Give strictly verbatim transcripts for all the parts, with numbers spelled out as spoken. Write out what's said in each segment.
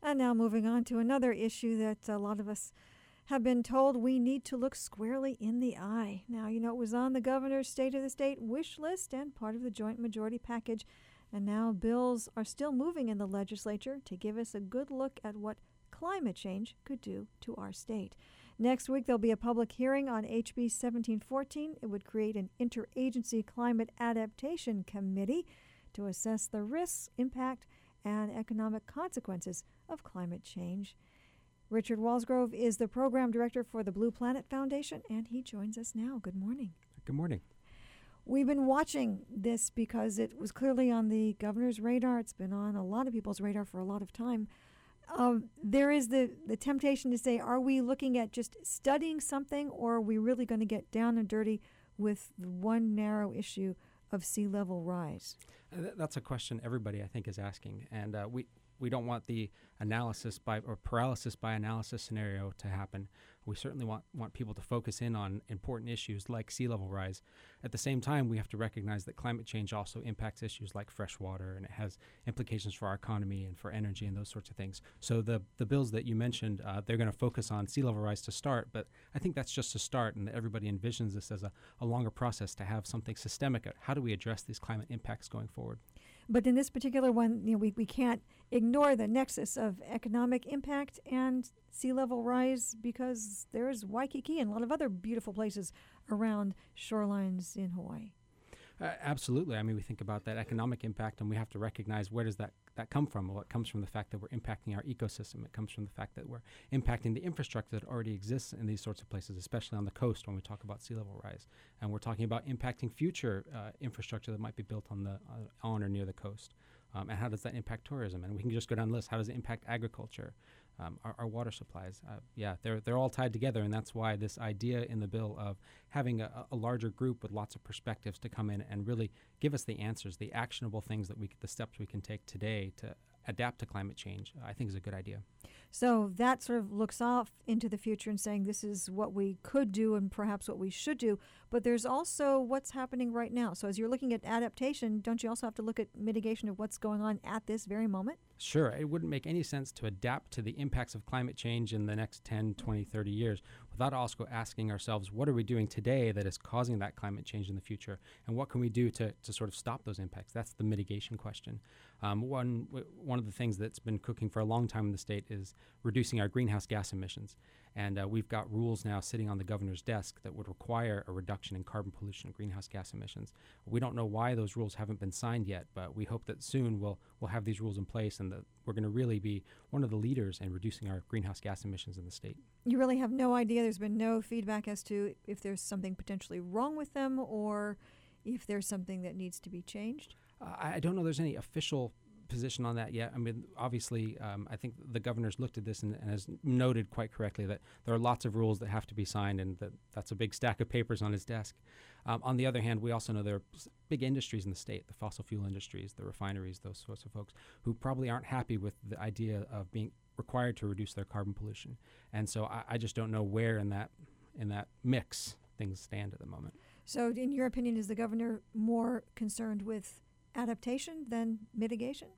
And now moving on to another issue that a lot of us have been told we need to look squarely in the eye. Now, you know, it was on the governor's State of the State wish list and part of the joint majority package. And now bills are still moving in the legislature to give us a good look at what climate change could do to our state. Next week, there'll be a public hearing on H B seventeen fourteen. It would create an interagency climate adaptation committee to assess the risks, impact, and economic consequences of climate change. Richard Walsgrove is the program director for the Blue Planet Foundation, and he joins us now. Good morning. Good morning. We've been watching this because it was clearly on the governor's radar. It's been on a lot of people's radar for a lot of time. Um, there is the, the temptation to say, are we looking at just studying something, or are we really going to get down and dirty with the one narrow issue of sea level rise? Uh, that's a question everybody, I think, is asking. And uh, we we don't want the analysis by or paralysis by analysis scenario to happen. We certainly want, want people to focus in on important issues like sea level rise. At the same time, we have to recognize that climate change also impacts issues like fresh water, and it has implications for our economy and for energy and those sorts of things. So the, the bills that you mentioned, uh, they're going to focus on sea level rise to start, but I think that's just a start, and everybody envisions this as a, a longer process to have something systemic. How do we address these climate impacts going forward? But in this particular one, you know, we, we can't ignore the nexus of economic impact and sea level rise, because there's Waikiki and a lot of other beautiful places around shorelines in Hawaii. Uh, absolutely. I mean, we think about that economic impact, and we have to recognize where does that, that come from? Well, it comes from the fact that we're impacting our ecosystem. It comes from the fact that we're impacting the infrastructure that already exists in these sorts of places, especially on the coast when we talk about sea level rise. And we're talking about impacting future uh, infrastructure that might be built on the uh, on or near the coast. Um, and how does that impact tourism? And we can just go down the list. How does it impact agriculture, um, our, our water supplies? Uh, yeah, they're they're all tied together, and that's why this idea in the bill of having a, a larger group with lots of perspectives to come in and really give us the answers, the actionable things that we, the steps we can take today to adapt to climate change, I think is a good idea. So that sort of looks off into the future and saying this is what we could do and perhaps what we should do. But there's also what's happening right now. So as you're looking at adaptation, don't you also have to look at mitigation of what's going on at this very moment? Sure. It wouldn't make any sense to adapt to the impacts of climate change in the next ten, twenty, thirty years without also asking ourselves, what are we doing today that is causing that climate change in the future? And what can we do to, to sort of stop those impacts? That's the mitigation question. Um, one, one of the things that's been cooking for a long time in the state is reducing our greenhouse gas emissions. And uh, we've got rules now sitting on the governor's desk that would require a reduction in carbon pollution and greenhouse gas emissions. We don't know why those rules haven't been signed yet, but we hope that soon we'll we'll have these rules in place, and that we're going to really be one of the leaders in reducing our greenhouse gas emissions in the state. You really have no idea. There's been no feedback as to if there's something potentially wrong with them or if there's something that needs to be changed? Uh, I don't know there's any official position on that yet. I mean, obviously, um, I think the governor's looked at this and, and has noted quite correctly that there are lots of rules that have to be signed, and that that's a big stack of papers on his desk. Um, on the other hand, we also know there are big industries in the state, the fossil fuel industries, the refineries, those sorts of folks, who probably aren't happy with the idea of being required to reduce their carbon pollution. And so I, I just don't know where in that in that mix things stand at the moment. So in your opinion, is the governor more concerned with adaptation than mitigation?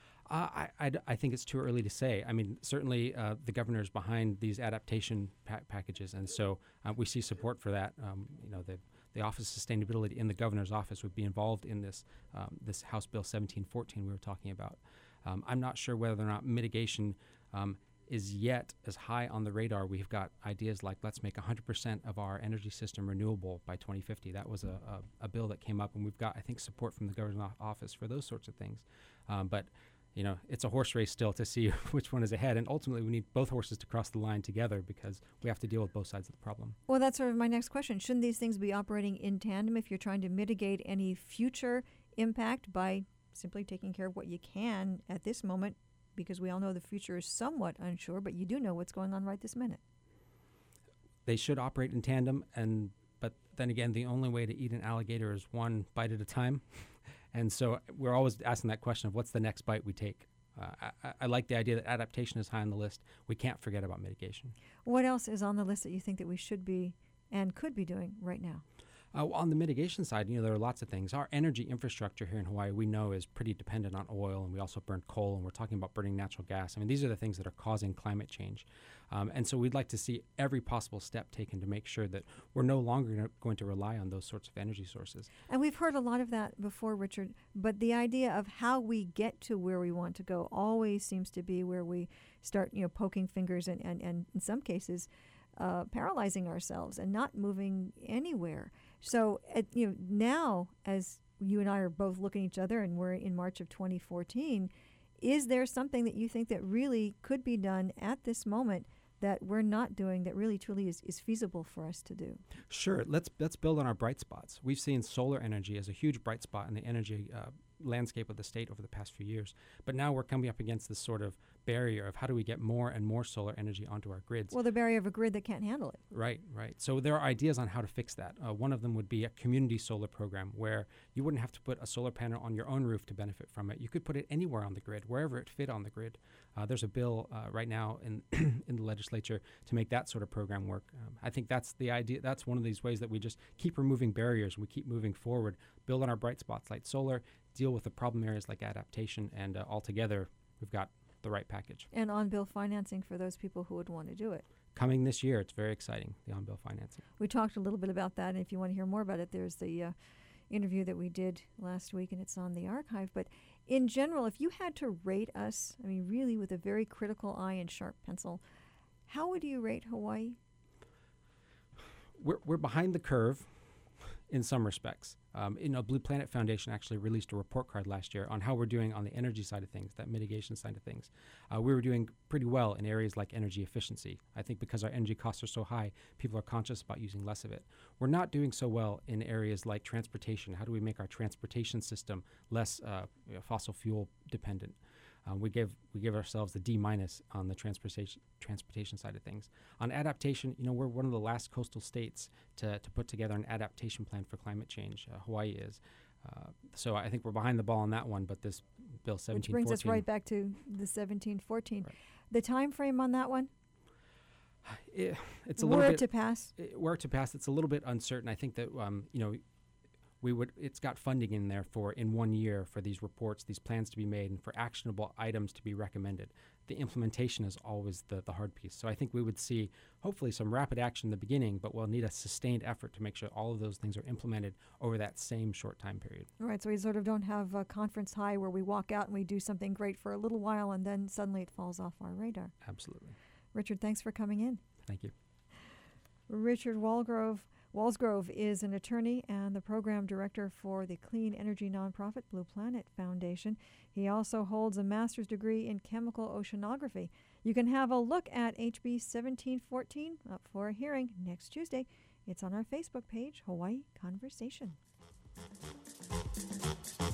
Uh, I, I, I think it's too early to say. I mean, certainly uh, the governor is behind these adaptation pa- packages, and so uh, we see support for that. Um, you know, the the Office of Sustainability in the governor's office would be involved in this um, this House Bill seventeen fourteen we were talking about. Um, I'm not sure whether or not mitigation um, is yet as high on the radar. We've got ideas like let's make one hundred percent of our energy system renewable by twenty fifty. That was a, a, a bill that came up, and we've got, I think, support from the governor's office for those sorts of things. Um, but you know, it's a horse race still to see which one is ahead. And ultimately, we need both horses to cross the line together because we have to deal with both sides of the problem. Well, that's sort of my next question. Shouldn't these things be operating in tandem if you're trying to mitigate any future impact by simply taking care of what you can at this moment? Because we all know the future is somewhat unsure, but you do know what's going on right this minute. They should operate in tandem, and but then again, the only way to eat an alligator is one bite at a time. And so we're always asking that question of what's the next bite we take. Uh, I, I like the idea that adaptation is high on the list. We can't forget about mitigation. What else is on the list that you think that we should be and could be doing right now? Uh, on the mitigation side, you know, there are lots of things. Our energy infrastructure here in Hawaii, we know, is pretty dependent on oil, and we also burn coal, and we're talking about burning natural gas. I mean, these are the things that are causing climate change. Um, and so we'd like to see every possible step taken to make sure that we're no longer gonna, going to rely on those sorts of energy sources. And we've heard a lot of that before, Richard, but the idea of how we get to where we want to go always seems to be where we start, you know, poking fingers and, and, and in some cases, uh, paralyzing ourselves and not moving anywhere. So, at, you know, now as you and I are both looking at each other and we're in March of twenty fourteen, is there something that you think that really could be done at this moment that we're not doing that really truly is, is feasible for us to do? Sure. Let's let's build on our bright spots. We've seen solar energy as a huge bright spot in the energy uh, landscape of the state over the past few years. But now we're coming up against this sort of barrier of how do we get more and more solar energy onto our grids. Well, the barrier of a grid that can't handle it. Right, right. So there are ideas on how to fix that. Uh, one of them would be a community solar program where you wouldn't have to put a solar panel on your own roof to benefit from it. You could put it anywhere on the grid, wherever it fit on the grid. Uh, there's a bill uh, right now in in the legislature to make that sort of program work. Um, I think that's the idea. That's one of these ways that we just keep removing barriers and we keep moving forward, build on our bright spots like solar, deal with the problem areas like adaptation, and uh, altogether we've got the right package. And on-bill financing for those people who would want to do it. Coming this year, it's very exciting, the on-bill financing. We talked a little bit about that, and if you want to hear more about it, there's the uh, interview that we did last week, and it's on the archive. But in general, if you had to rate us, I mean, really with a very critical eye and sharp pencil, how would you rate Hawaii? We're, we're behind the curve in some respects. Um, you know, Blue Planet Foundation actually released a report card last year on how we're doing on the energy side of things, that mitigation side of things. Uh, we were doing pretty well in areas like energy efficiency. I think because our energy costs are so high, people are conscious about using less of it. We're not doing so well in areas like transportation. How do we make our transportation system less uh, you know, fossil fuel dependent? Uh, we give we give ourselves a D minus on the transportation transportation side of things. On adaptation, you know, we're one of the last coastal states to, to put together an adaptation plan for climate change. Uh, Hawaii is. Uh, so I think we're behind the ball on that one, but this Bill seventeen fourteen... Which brings us right back to the seventeen fourteen. Right. The time frame on that one? It, it's a were little it bit... to pass? It, were it to pass, it's a little bit uncertain. I think that, um, you know, we would it's got funding in there for in one year for these reports, these plans to be made, and for actionable items to be recommended. The implementation is always the, the hard piece. So I think we would see hopefully some rapid action in the beginning, but we'll need a sustained effort to make sure all of those things are implemented over that same short time period. All right, so we sort of don't have a conference high where we walk out and we do something great for a little while and then suddenly it falls off our radar. Absolutely. Richard, thanks for coming in. Thank you. Richard Walgrove Walsgrove is an attorney and the program director for the clean energy nonprofit Blue Planet Foundation. He also holds a master's degree in chemical oceanography. You can have a look at H B seventeen fourteen up for a hearing next Tuesday. It's on our Facebook page, Hawaii Conversation.